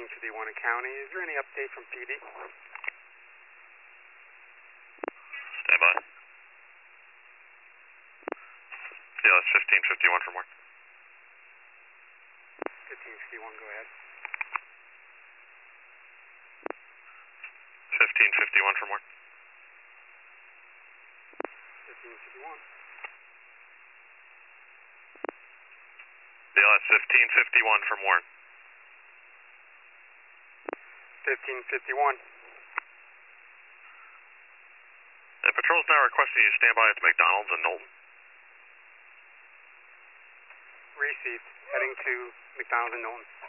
to the Warner County. Is there any update from PD? Stand by. Yeah, that's 1551 for more. 1551, go ahead. 1551 for more. 1551. Yeah, that's 1551 for more. 1551. The patrol's now requesting you to stand by at the McDonald's in Knowlton. Received. Heading to McDonald's in Knowlton.